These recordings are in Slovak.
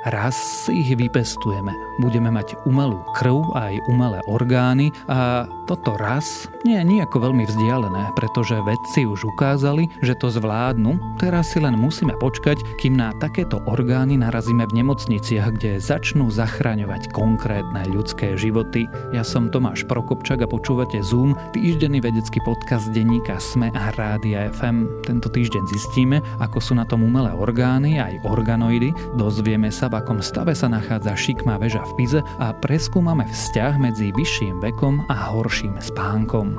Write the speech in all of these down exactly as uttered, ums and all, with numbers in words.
Raz si ich vypestujeme. Budeme mať umelú krv a aj umelé orgány a toto raz nie je nejako veľmi vzdialené, pretože vedci už ukázali, že to zvládnu. Teraz si len musíme počkať, kým na takéto orgány narazíme v nemocniciach, kde začnú zachraňovať konkrétne ľudské životy. Ja som Tomáš Prokopčák a počúvate Zoom, týždenný vedecký podcast denníka SME a Rádia ef em. Tento týždeň zistíme, ako sú na tom umelé orgány aj organoidy, dozvieme sa, v akom stave sa nachádza šikmá väža v Pize a preskúmame vzťah medzi vyšším vekom a horším spánkom.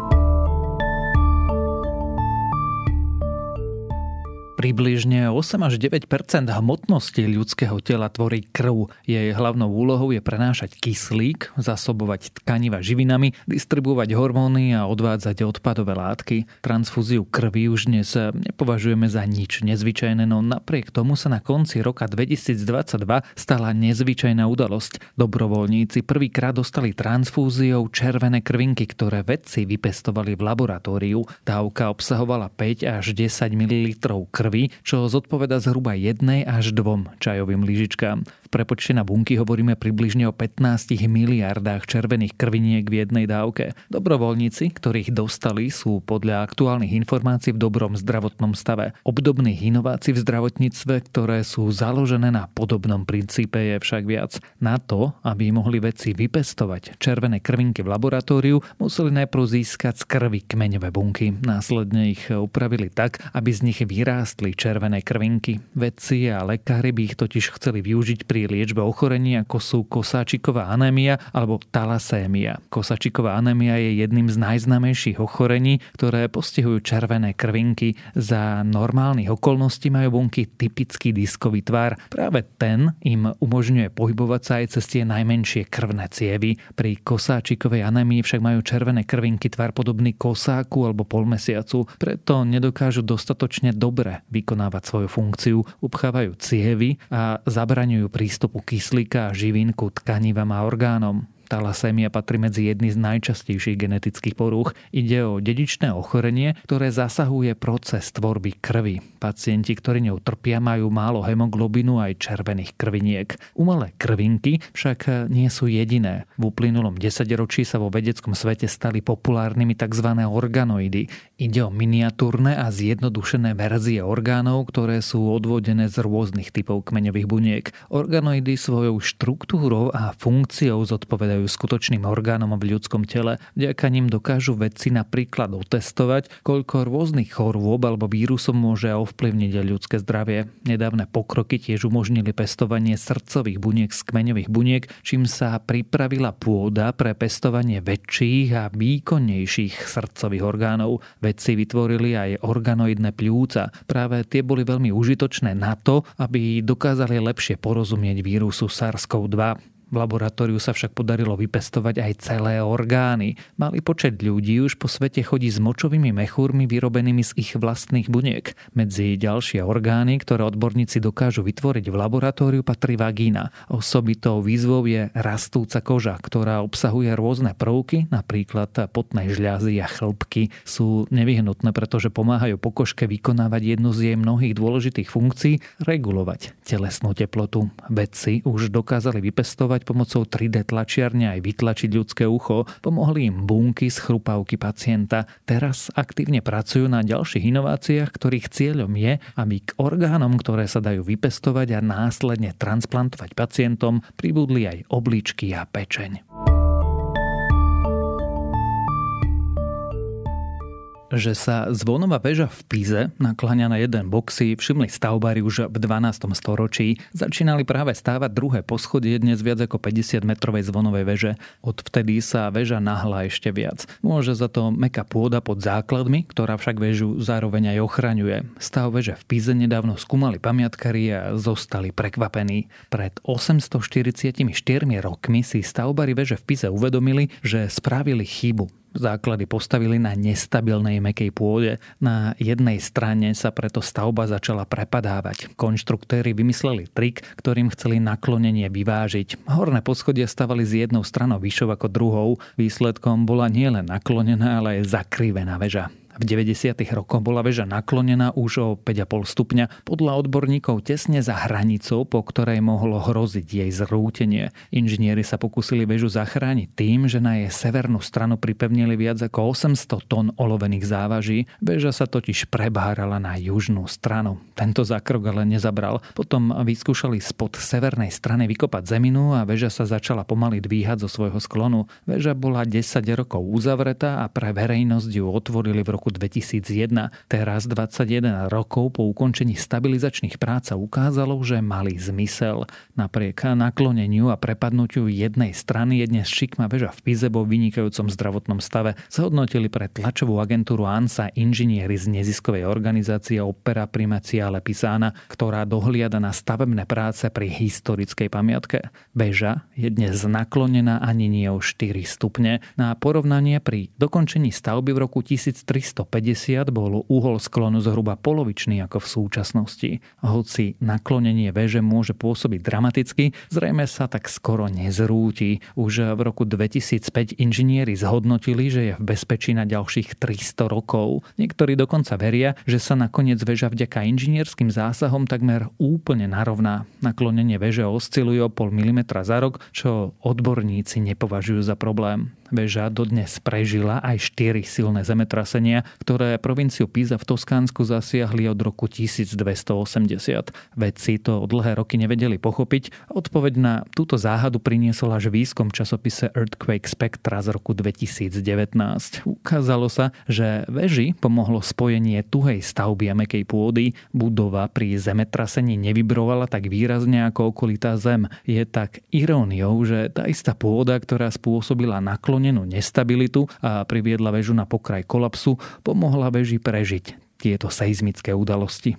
Približne osem až deväť percent hmotnosti ľudského tela tvorí krv. Jej hlavnou úlohou je prenášať kyslík, zásobovať tkaniva živinami, distribuovať hormóny a odvádzať odpadové látky. Transfúziu krvi už dnes nepovažujeme za nič nezvyčajné, no napriek tomu sa na konci roka dvetisícdvadsaťdva stala nezvyčajná udalosť. Dobrovoľníci prvýkrát dostali transfúziou červené krvinky, ktoré vedci vypestovali v laboratóriu. Dávka obsahovala päť až desať mililitrov krvi, čo zodpoveda zhruba jednej až dvom čajovým lyžičkám. V prepočte na bunky hovoríme približne o pätnásť miliardách červených krviniek v jednej dávke. Dobrovoľníci, ktorých dostali, sú podľa aktuálnych informácií v dobrom zdravotnom stave. Obdobných inovácií v zdravotníctve, ktoré sú založené na podobnom princípe, je však viac. Na to, aby mohli vedci vypestovať červené krvinky v laboratóriu, museli najprv získať z krvi kmeňové bunky. Následne ich upravili tak, aby z nich vyrástli červené krvinky. Vedci a lekári by ich totiž chceli využiť pri liečbe ochorení, ako sú kosáčiková anémia alebo talasémia. Kosáčiková anémia je jedným z najznámejších ochorení, ktoré postihujú červené krvinky. Za normálnych okolností majú bunky typický diskový tvar. Práve ten im umožňuje pohybovať sa aj cez tie najmenšie krvné cievy. Pri kosáčikovej anémii však majú červené krvinky tvar podobný kosáku alebo polmesiacu, preto nedokážu dostatočne dobre vykonávať svoju funkciu, upchávajú cievy a zabraňujú prístupu kyslíka a živín ku tkanivám a orgánom. Talasémia patrí medzi jedny z najčastejších genetických porúch. Ide o dedičné ochorenie, ktoré zasahuje proces tvorby krvi. Pacienti, ktorí ňou trpia, majú málo hemoglobínu aj červených krviniek. Umelé krvinky však nie sú jediné. V uplynulom desaťročí sa vo vedeckom svete stali populárnymi tzv. Organoidy. Ide o miniatúrne a zjednodušené verzie orgánov, ktoré sú odvodené z rôznych typov kmeňových buniek. Organoidy svojou štruktúrou a funkciou zodpovedajú skutočným orgánom v ľudskom tele. Vďaka nim dokážu vedci napríklad otestovať, koľko rôznych chorôb alebo vírusov môže ovplyvniť ľudské zdravie. Nedávne pokroky tiež umožnili pestovanie srdcových buniek z kmeňových buniek, čím sa pripravila pôda pre pestovanie väčších a výkonnejších srdcových orgánov. Vedci vytvorili aj organoidné pľúca. Práve tie boli veľmi užitočné na to, aby dokázali lepšie porozumieť vírusu SARS-kov dva. V laboratóriu sa však podarilo vypestovať aj celé orgány. Malý počet ľudí už po svete chodí s močovými mechúrmi vyrobenými z ich vlastných buniek. Medzi ďalšie orgány, ktoré odborníci dokážu vytvoriť v laboratóriu, patrí vagína. Osobitou výzvou je rastúca koža, ktorá obsahuje rôzne prvky, napríklad potné žľazy a chlpky. Sú nevyhnutné, pretože pomáhajú pokožke vykonávať jednu z jej mnohých dôležitých funkcií, regulovať telesnú teplotu. Vedci už dokázali vypestovať pomocou tri dé tlačiarne aj vytlačiť ľudské ucho. Pomohli im bunky z chrupavky pacienta. Teraz aktívne pracujú na ďalších inováciách, ktorých cieľom je, aby k orgánom, ktoré sa dajú vypestovať a následne transplantovať pacientom, pribudli aj obličky a pečeň. Že sa zvonová väža v Pize nakláňa na jeden bok, si všimli stavbári už v dvanástom storočí. Začínali práve stávať druhé poschodie dnes viac ako päťdesiatmetrovej zvonovej väže. Odvtedy sa väža nahla ešte viac. Môže za to mäkká pôda pod základmi, ktorá však väžu zároveň aj ochraňuje. Stav väže v Pize nedávno skúmali pamiatkári a zostali prekvapení. Pred osemstoštyridsaťštyri rokmi si stavbári väže v Pize uvedomili, že spravili chybu. Základy postavili na nestabilnej mäkkej pôde. Na jednej strane sa preto stavba začala prepadávať. Konštruktéri vymysleli trik, ktorým chceli naklonenie vyvážiť. Horné poschodie stavali s jednou stranou vyššou ako druhou. Výsledkom bola nielen naklonená, ale aj zakrivená väža. V deväťdesiatych rokoch bola väža naklonená už o päť a pol stupňa, podľa odborníkov tesne za hranicou, po ktorej mohlo hroziť jej zrútenie. Inžinieri sa pokúsili väžu zachrániť tým, že na jej severnú stranu pripevnili viac ako osemsto tón olovených závaží. Väža sa totiž prebárala na južnú stranu. Tento zákrok ale nezabral. Potom vyskúšali spod severnej strany vykopať zeminu a väža sa začala pomaly dvíhať zo svojho sklonu. Väža bola desať rokov uzavretá a pre verejnosť ju otvorili v roku dvetisícjeden. Teraz dvadsaťjeden rokov po ukončení stabilizačných prác sa ukázalo, že mali zmysel. Napriek nakloneniu a prepadnutiu jednej strany je dnes šikma väža v Pise vo vynikajúcom zdravotnom stave. Zhodnotili pre tlačovú agentúru ANSA inžinieri z neziskovej organizácie Opera Primaziale Pisana, ktorá dohliada na stavebné práce pri historickej pamiatke. Väža je dnes naklonená ani nie o štyri stupne. Na porovnanie pri dokončení stavby v roku tisíctristopäťdesiat bol uhol sklonu zhruba polovičný ako v súčasnosti. Hoci naklonenie väže môže pôsobiť dramaticky, zrejme sa tak skoro nezrúti. Už v roku dvetisícpäť inžinieri zhodnotili, že je v bezpečí na ďalších tristo rokov. Niektorí dokonca veria, že sa nakoniec väža vďaka inžinierským zásahom takmer úplne narovná. Naklonenie väže osciluje o pol milimetra za rok, čo odborníci nepovažujú za problém. Väža dodnes prežila aj štyri silné zemetrasenia, ktoré provinciu Pisa v Toskánsku zasiahli od roku tisícdvestoosemdesiat. Vedci to dlhé roky nevedeli pochopiť. Odpoveď na túto záhadu priniesol až výskum v časopise Earthquake Spectra z roku dvetisícdevätnásť. Ukázalo sa, že väži pomohlo spojenie tuhej stavby a mäkkej pôdy. Budova pri zemetrasení nevibrovala tak výrazne ako okolitá zem. Je tak iróniou, že tá istá pôda, ktorá spôsobila naklonenie nestabilitu a priviedla väžu na pokraj kolapsu, pomohla väži prežiť tieto seizmické udalosti.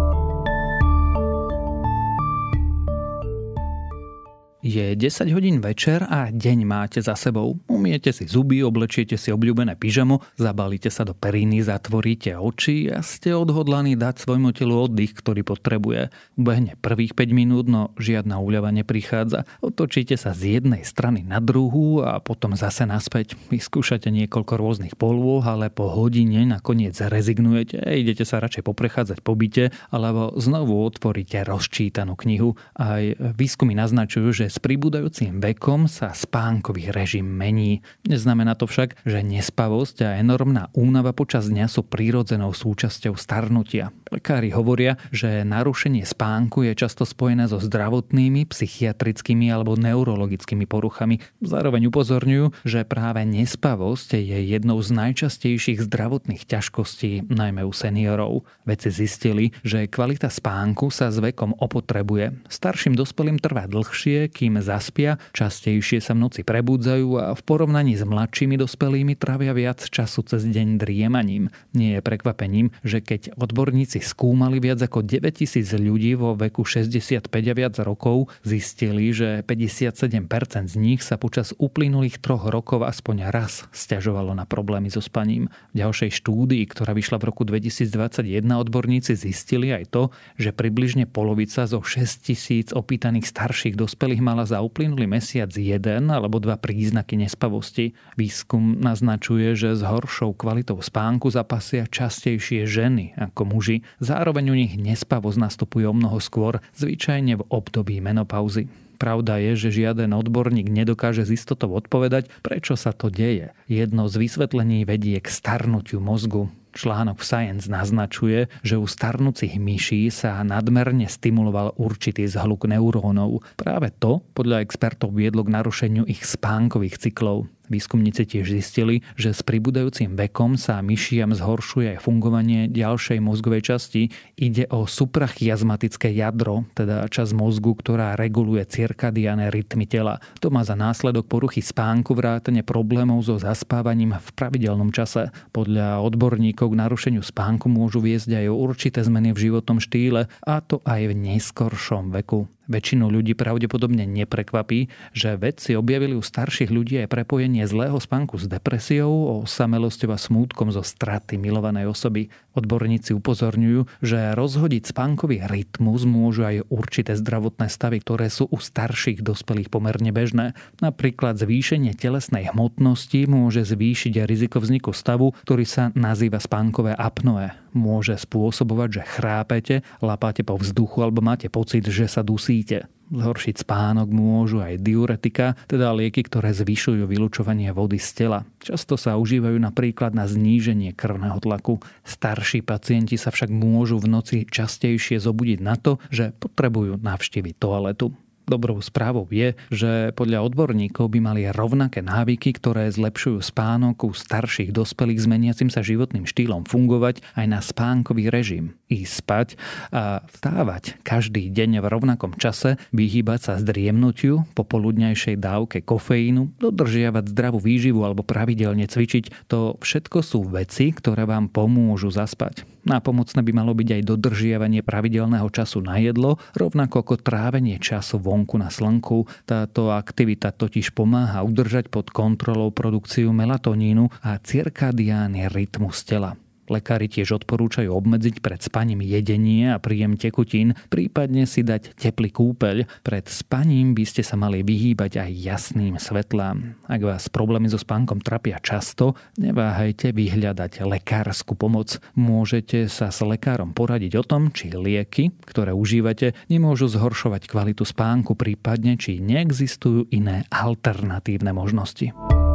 Je desať hodín večer a deň máte za sebou. Umiete si zuby, oblečiete si obľúbené pyžamo, zabalíte sa do períny, zatvoríte oči a ste odhodlaní dať svojmu telu oddych, ktorý potrebuje. Ubehne prvých päť minút, no žiadna úľava neprichádza. Otočíte sa z jednej strany na druhú a potom zase naspäť. Vyskúšate niekoľko rôznych polôh, ale po hodine nakoniec rezignujete a idete sa radšej poprechádzať po byte alebo znovu otvoríte rozčítanú knihu. Aj výskumy naznačujú, že s pribúdajúcim vekom sa spánkový režim mení. Neznamená to však, že nespavosť a enormná únava počas dňa sú prírodzenou súčasťou starnutia. Lekári hovoria, že narušenie spánku je často spojené so zdravotnými, psychiatrickými alebo neurologickými poruchami. Zároveň upozorňujú, že práve nespavosť je jednou z najčastejších zdravotných ťažkostí, najmä u seniorov. Vedci zistili, že kvalita spánku sa s vekom opotrebuje. Starším dospelým trvá dlhšie, kým zaspia, častejšie sa v noci prebudzajú a v porovnaní s mladšími dospelými trávia viac času cez deň driemaním. Nie je prekvapením, že keď odborníci skúmali viac ako deväťtisíc ľudí vo veku šesťdesiatpäť a viac rokov, zistili, že päťdesiatsedem percent z nich sa počas uplynulých troch rokov aspoň raz sťažovalo na problémy so spaním. V ďalšej štúdii, ktorá vyšla v roku dvetisícdvadsaťjeden, odborníci zistili aj to, že približne polovica zo šesťtisíc opýtaných starších dospelých mala za uplynulý mesiac jeden alebo dva príznaky nespavosti. Výskum naznačuje, že s horšou kvalitou spánku zapasia častejšie ženy ako muži. Zároveň u nich nespavosť nastupuje o mnoho skôr, zvyčajne v období menopauzy. Pravda je, že žiaden odborník nedokáže z istotou odpovedať, prečo sa to deje. Jedno z vysvetlení vedie k starnutiu mozgu. Článok v Science naznačuje, že u starnúcich myší sa nadmerne stimuloval určitý zhluk neurónov. Práve to podľa expertov viedlo k narušeniu ich spánkových cyklov. Výskumníci tiež zistili, že s pribúdajúcim vekom sa myšiam zhoršuje aj fungovanie ďalšej mozgovej časti. Ide o suprachiazmatické jadro, teda časť mozgu, ktorá reguluje cirkadiánne rytmy tela. To má za následok poruchy spánku, vrátane problémov so zaspávaním v pravidelnom čase. Podľa odborníkov k narušeniu spánku môžu viesť aj určité zmeny v životnom štýle, a to aj v neskoršom veku. Väčšinu ľudí pravdepodobne neprekvapí, že vedci objavili u starších ľudí aj prepojenie zlého spánku s depresiou, osamelosťou a smútkom zo straty milovanej osoby. Odborníci upozorňujú, že rozhodiť spánkový rytmus môžu aj určité zdravotné stavy, ktoré sú u starších dospelých pomerne bežné. Napríklad zvýšenie telesnej hmotnosti môže zvýšiť riziko vzniku stavu, ktorý sa nazýva spánkové apnoé. Môže spôsobovať, že chrápete, lapáte po vzduchu alebo máte pocit, že sa dusíte. Zhoršiť spánok môžu aj diuretika, teda lieky, ktoré zvyšujú vylučovanie vody z tela. Často sa užívajú napríklad na zníženie krvného tlaku. Starší pacienti sa však môžu v noci častejšie zobudiť na to, že potrebujú navštíviť toaletu. Dobrou správou je, že podľa odborníkov by mali rovnaké návyky, ktoré zlepšujú spánok u starších dospelých s meniacim sa životným štýlom fungovať aj na spánkový režim. Ísť spať a vstávať každý deň v rovnakom čase, vyhýbať sa zdriemnutiu, popoludňajšej dávke kofeínu, dodržiavať zdravú výživu alebo pravidelne cvičiť, to všetko sú veci, ktoré vám pomôžu zaspať. Nápomocné by malo byť aj dodržiavanie pravidelného času na jedlo, rovnako ako trávenie času vonku na slnku. Táto aktivita totiž pomáha udržať pod kontrolou produkciu melatonínu a cirkadiánny rytmus tela. Lekári tiež odporúčajú obmedziť pred spaním jedenie a príjem tekutín, prípadne si dať teplý kúpeľ. Pred spaním by ste sa mali vyhýbať aj jasným svetlám. Ak vás problémy so spánkom trapia často, neváhajte vyhľadať lekárskú pomoc. Môžete sa s lekárom poradiť o tom, či lieky, ktoré užívate, nemôžu zhoršovať kvalitu spánku, prípadne či neexistujú iné alternatívne možnosti.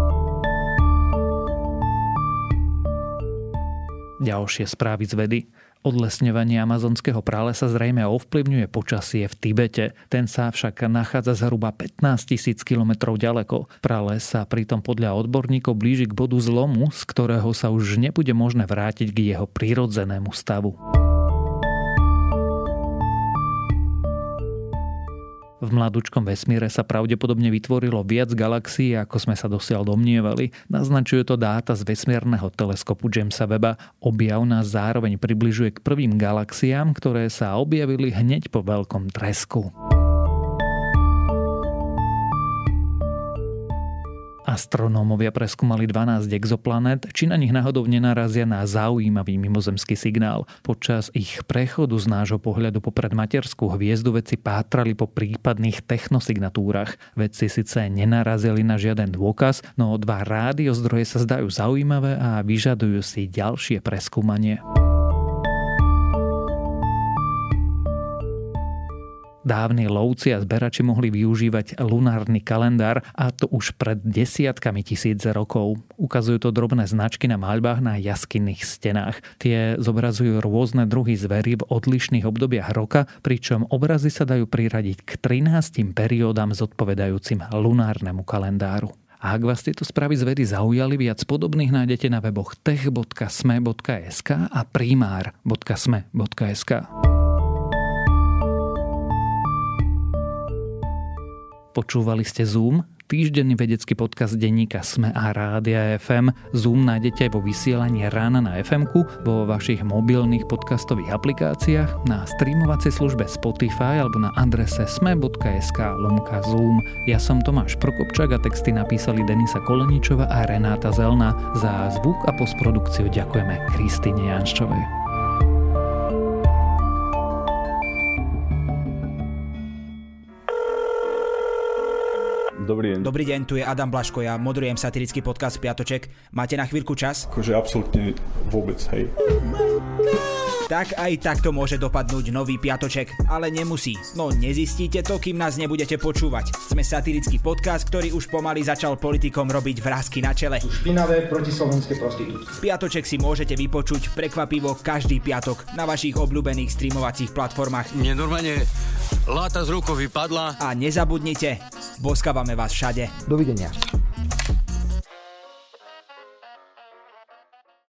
Ďalšie správy z vedy. Odlesňovanie amazonského pralesa zrejme ovplyvňuje počasie v Tibete. Ten sa však nachádza zhruba pätnásť tisíc kilometrov ďaleko. Prales sa pritom podľa odborníkov blíži k bodu zlomu, z ktorého sa už nebude možné vrátiť k jeho prirodzenému stavu. V mladúčkom vesmíre sa pravdepodobne vytvorilo viac galaxií, ako sme sa dosiaľ domnievali. Naznačuje to dáta z vesmírneho teleskopu Jamesa Webba. Objav nás zároveň približuje k prvým galaxiám, ktoré sa objavili hneď po veľkom tresku. Astronómovia preskúmali dvanásť exoplanét, či na nich náhodou nenarazia na zaujímavý mimozemský signál. Počas ich prechodu z nášho pohľadu popred materskú hviezdu vedci pátrali po prípadných technosignatúrach. Vedci síce nenarazili na žiaden dôkaz, no dva rádiozdroje sa zdajú zaujímavé a vyžadujú si ďalšie preskúmanie. Dávni lovci a zberači mohli využívať lunárny kalendár, a to už pred desiatkami tisíc rokov. Ukazujú to drobné značky na maľbách na jaskinných stenách. Tie zobrazujú rôzne druhy zverí v odlišných obdobiach roka, pričom obrazy sa dajú priradiť k trinástim periódam zodpovedajúcim lunárnemu kalendáru. A ak vás tieto správy z vedy zaujali, viac podobných nájdete na weboch tech bodka sme bodka es ká a primár bodka sme bodka es ká. Počúvali ste Zoom, týždenný vedecký podcast denníka SME a Rádia ef em. Zoom nájdete aj vo vysielaní rána na ef emku, vo vašich mobilných podcastových aplikáciách, na streamovacej službe Spotify alebo na adrese sme bodka es ká lomka zoom. Ja som Tomáš Prokopčák a texty napísali Denisa Koleničová a Renáta Zelná. Za zvuk a postprodukciu ďakujeme Kristine Janščovej. Dobrý deň. Dobrý deň, tu je Adam Blaško, ja moderujem satirický podcast Piatoček. Máte na chvíľku čas? Akože absolútne vôbec, hej. Tak aj takto môže dopadnúť nový Piatoček, ale nemusí. No nezistíte to, kým nás nebudete počúvať. Sme satirický podcast, ktorý už pomaly začal politikom robiť vrásky na čele. Špinavé protislovenské prostitútky. Piatoček si môžete vypočuť prekvapivo každý piatok na vašich obľúbených streamovacích platformách. Mne normálne láta z rukou vypadla. A nezabudnite, boskávame vás všade. Dovidenia.